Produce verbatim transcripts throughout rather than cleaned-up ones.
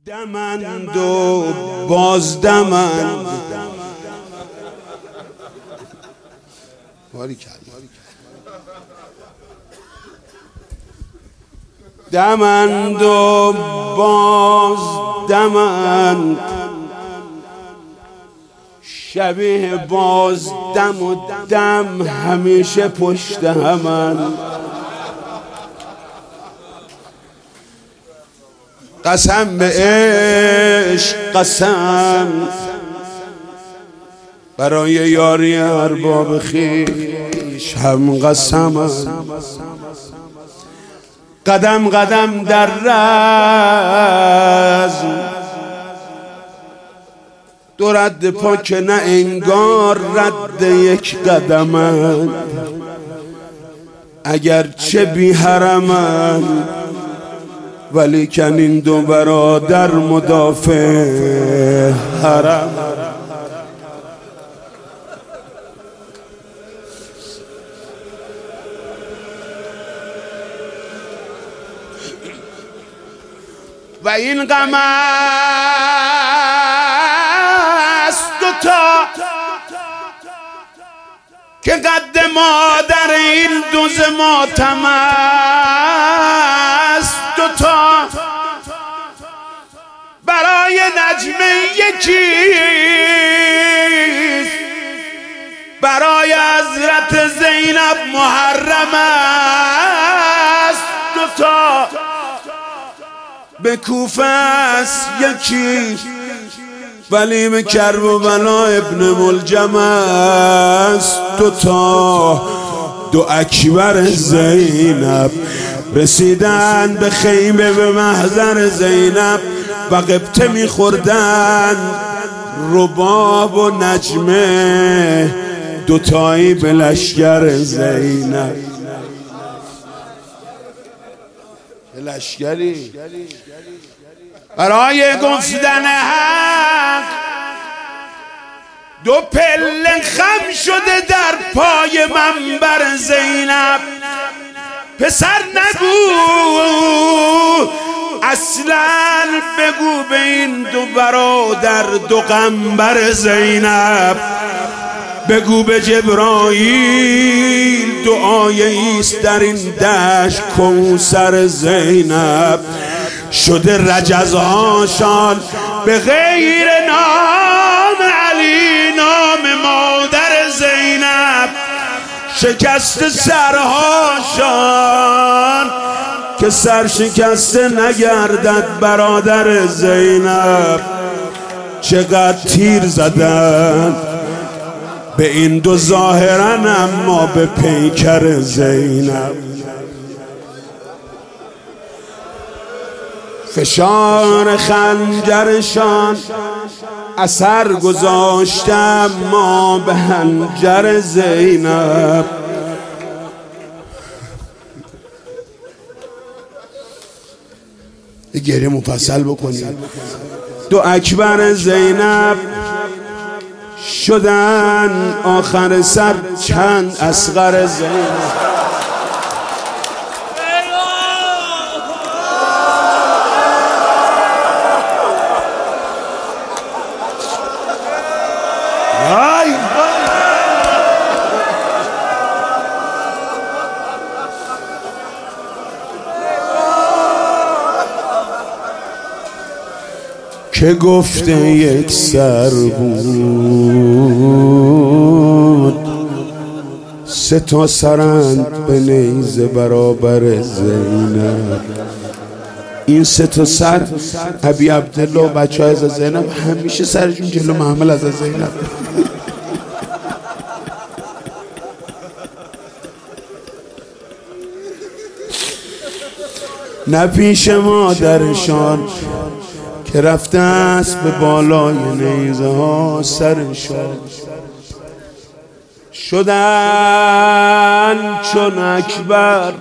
دمند و بازدمند دمند و بازدمند شبیه بازدم و دم همیشه پشت همند. قسم به عشق قسم برای یاری ارباب خویش هم قسم. قدم قدم در رزم دو رد پا که نه انگار رد یک قدمند، اگرچه بی حرمند ولیکن این دو برادر مدافع حرم. و این غم است دوتا که قد مادر این دوز ماتم است دوتا. برای نجمه یکیست، برای حضرت زینب محرم است دوتا. به کوفه است یکی ولی به کربلا ابن ملجم است دوتا. دو اکبر زینب رسیدن به خیمه به محضر زینب و قبطه میخوردن رباب و نجمه دوتایی به لشگر زینب. لشگری برای گفتن حق دو پله خم شده در پای منبر زینب. پسر نگو اصلا بگو به این دو برادر دو غمبر زینب، بگو به جبرائیل دعای ایست در این دشت کوثر زینب. شده رجزهاشان به غیر نام علی نام مادر زینب، شکست سرهاشان که سر شکسته نگردد برادر زینب. چقدر تیر زدن به این دو ظاهرن اما به پیکر زینب. فشار خنجرشان اثر گذاشته اما به حنجر زینب. گریه مفصل بکنید. دو اکبر زینب شدن آخر سر چند اصغر زینب. که گفته یک سر بود سه تا سرند به نیزه برابر زینب. این سه تا سر ابی عبدالله و بچه های از زینب همیشه سرشون جلو محمل از زینب. نه پیش مادرشان که رفته است به بالای نیزه ها سرشان. شدن چون اکبر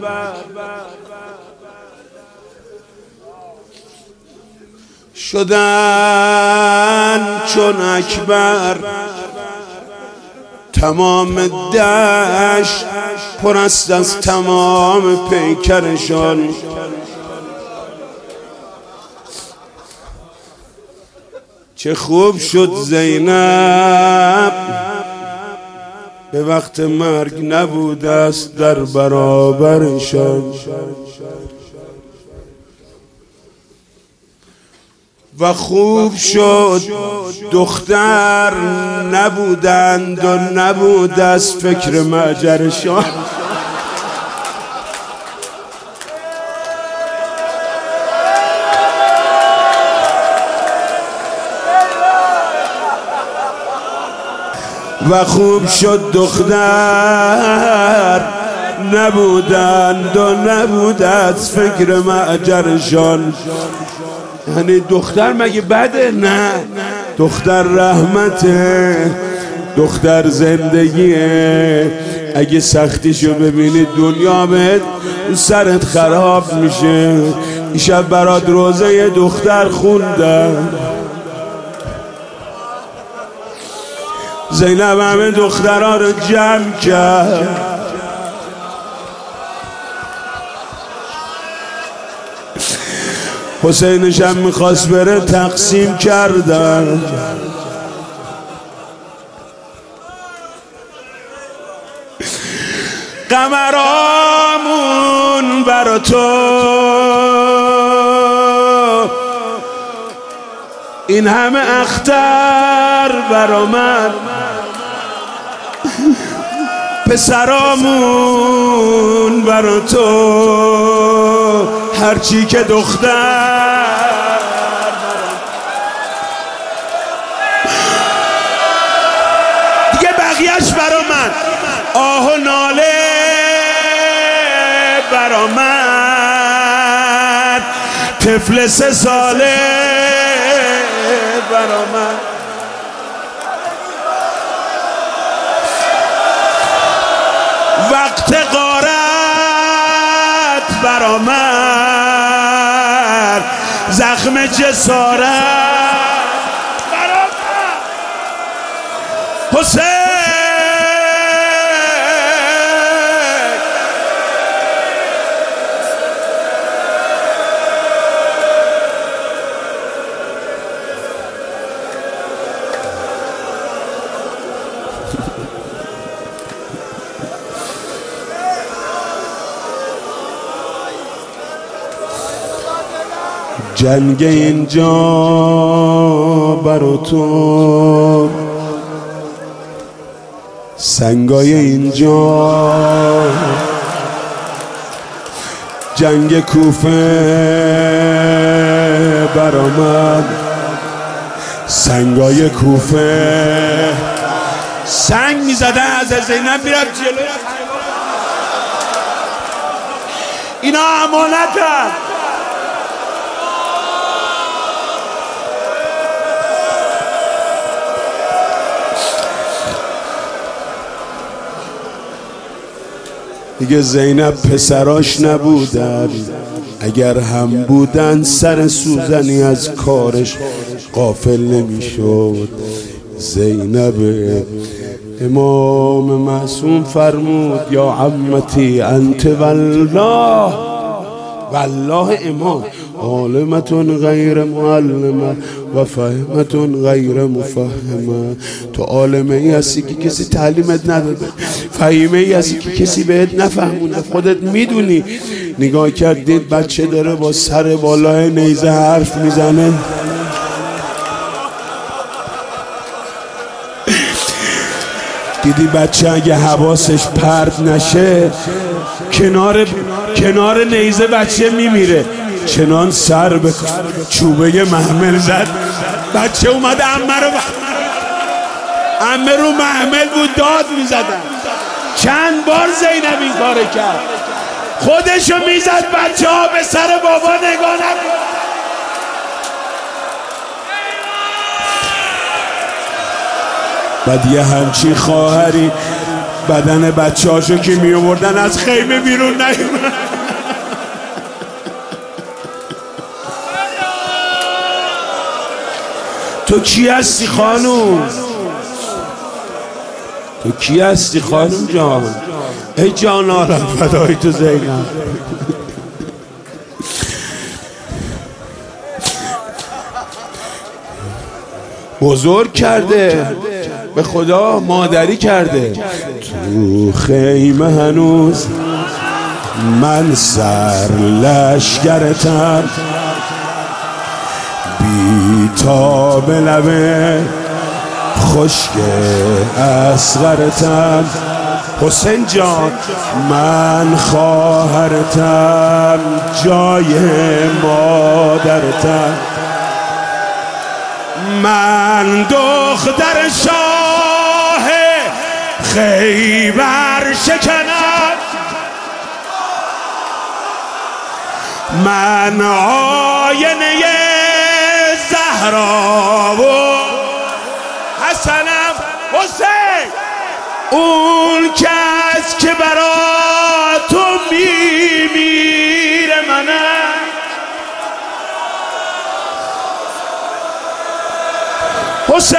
شدن چون اکبر تمام دشت پر است از تمام پیکرشان. چه خوب شد زینب به وقت مرگ نبود است در برابرشان، و خوب شد دختر نبودند و نبود از فکر مهجرشان. و خوب شد دختر نبودند و نبود از فکر مهجرشان. یعنی دختر مگه بده؟ نه، دختر رحمته، دختر زندگیه. اگه سختیشو ببینی دنیا بهت سرت خراب میشه. این شب برات روزه دختر خوندم. زینب همه دخترها رو جمع کرد، حسینش هم میخواست بره تقسیم کردن. قمرامون برا تو این همه اختر برا من، پسرامون برا تو هرچی که دختر. دیگه بقیهش برا من، آه و ناله برا من، طفل سه ساله برا من، وقت غارت برا من، زخم جسارت برا من، حسین جنگ اینجا برا تو، سنگای اینجا، جنگ کوفه برا من، سنگای کوفه. سنگ میزدن از زینب میرفت جلو. اینا امانتن. دیگه زینب پسراش نبودن، اگر هم بودن سر سوزنی از کارش غافل نمیشد. زینب امام معصوم فرمود یا عمتی انت والله، والله امام عالمتون غیر معلمه و فهمتون غیر مفهمه. تو عالمه ای هستی که کسی تعلیمت نداده، فهیمه ای هستی که کسی بهت نفهمونه، خودت میدونی. نگاه کردید بچه داره با سر بالای نیزه حرف میزنه، دیدی بچه اگه حواسش پرت نشه کنار کنار نیزه بچه میمیره. چنان سر به چوبه محمل زد، بچه اومد عمه رو عمه رو محمل بود داد میزدن. چند بار زینب این کار کرد، خودشو میزد بچه ها به سر بابا نگاه نکن. بعد یه همچین خواهری بدن بچه هاشو که می آوردن از خیمه بیرون نیومد. تو کی هستی خانوم؟ تو کی هستی خانوم جان؟ ای جان آرم فدای تو زینب. بزرگ کرده، به خدا مادری کرده. تو خیمه هنوز من سر لشکرتم، بی تاب لبه خشک اصغرتم. حسین جان من خواهرتم، جای مادرتم. من دختر شاه خیبر شکنم، من آینه زهرا و حسنم. حسین اون کس که برا تو میمیره منم. حسین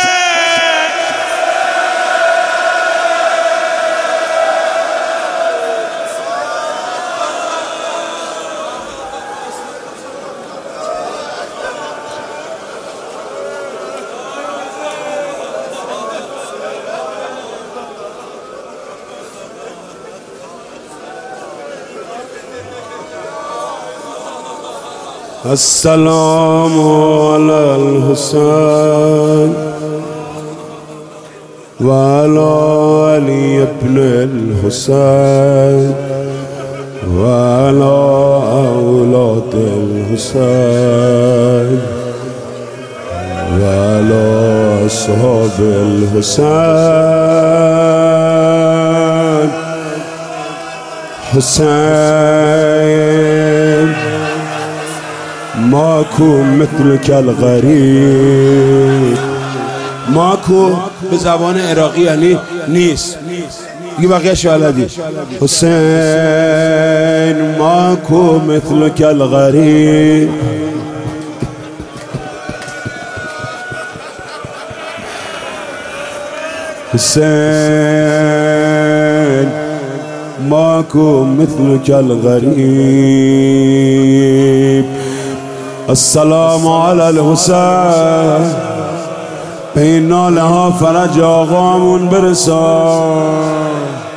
السلام علی الحسین و علی علی ابن الحسین و علی اولاد الحسین و علی اصحاب الحسین. حسین ماکو مثلک الغریب. ماکو به زبان عراقی یعنی نیست، دیگه بقیه شالدی. حسین ماکو مثلک الغریب. حسین ماکو مثلک الغریب. السلام علی الحسین. به این ناله ها فرج آقامون برسان.